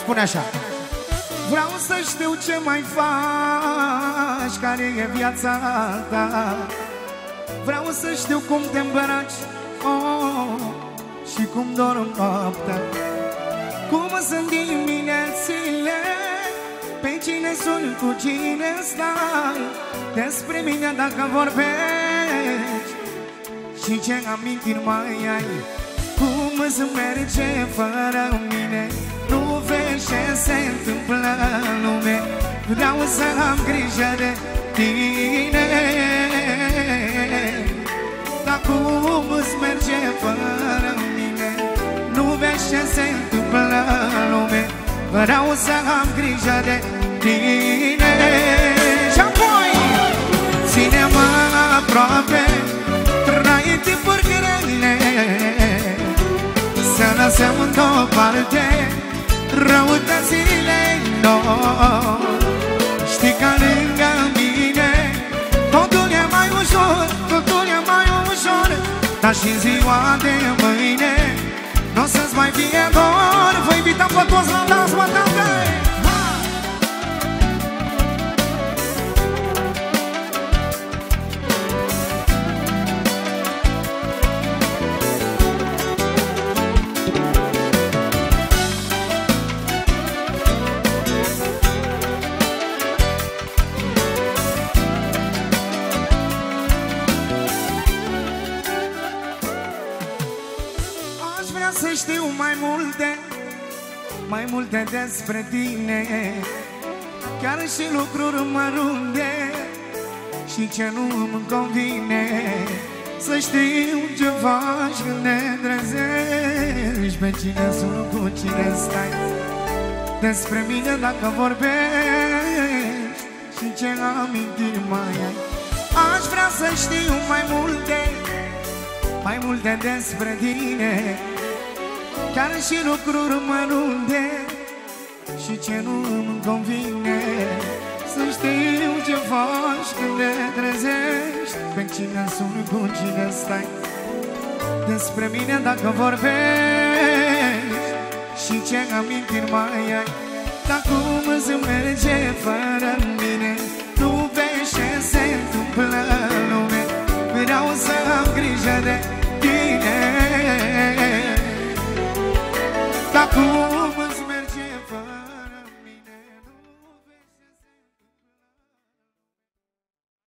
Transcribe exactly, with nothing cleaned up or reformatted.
Spune așa. Vreau să știu ce mai faci, care e viața ta. Vreau să știu cum te îmbraci, oh, și cum dorm noaptea. Cum sunt diminețile, pe cine suni, cu cine stai. Despre mine dacă vorbești și ce amintiri mai ai. Cum îți merge fără mine, nu vezi ce se întâmplă în lume. Vreau să am grijă de tine. Dar cum îți merge fără mine, nu vezi ce se întâmplă în lume. Vreau să am grijă de tine. Și apoi ține-mă aproape, trăi timpuri grele, să lăsăm deoparte răutățile lor. Știi că lângă mine totul e mai ușor, totul e mai ușor. Dar și în ziua de mâine n-o să-ți mai fie dor. Vă invităm pe toți la dans, mă, tante! Să știu mai multe, mai multe despre tine, chiar și lucruri mărunte și ce nu îmi convine. Să știu ce faci când te trezești, pe cine sun, cu cine stai. Despre mine dacă vorbești și ce amintiri mai ai. Aș vrea să știu mai multe, mai multe despre tine, chiar și lucruri mărunte și ce nu îmi convine. Să știu ce faci când te trezești, pe cine suni, cu cine stai. Despre mine dacă vorbești și ce amintiri mai ai. Dar cum îți merge fără mine, nu vezi ce se întâmplă în lume. Vreau să am grijă de tine. Dar cum